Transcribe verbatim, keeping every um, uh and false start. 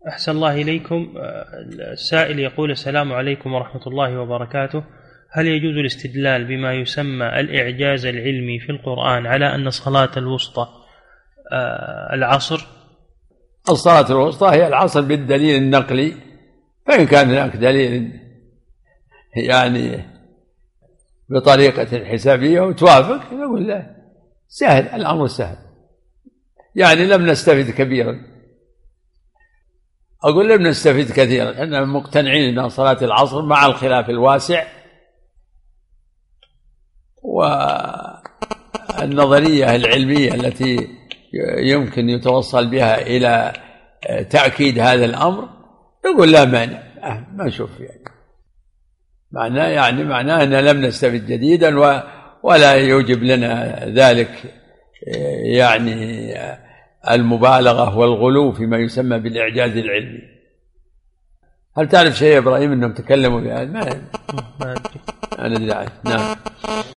أحسن الله إليكم. السائل يقول: السلام عليكم ورحمة الله وبركاته، هل يجوز الاستدلال بما يسمى الإعجاز العلمي في القرآن على أن صلاة الوسطى العصر؟ الصلاة الوسطى هي العصر بالدليل النقلي، فإن كان هناك دليل يعني بطريقة حسابية وتوافق نقول له سهل، الأمر سهل، يعني لم نستفد كبيرا. أقول لم نستفد كثيرا، أننا مقتنعين أن صلاة العصر مع الخلاف الواسع والنظرية العلمية التي يمكن يتوصل بها إلى تأكيد هذا الأمر، نقول لا مانع، ما نشوف يعني معناه يعني معناه أن لم نستفد جديدا ولا يوجب لنا ذلك يعني المبالغة والغلو فيما يسمى بالإعجاز العلمي. هل تعرف شيء يا إبراهيم أنهم تكلموا بهذا؟ ما أنا أدري. نعم.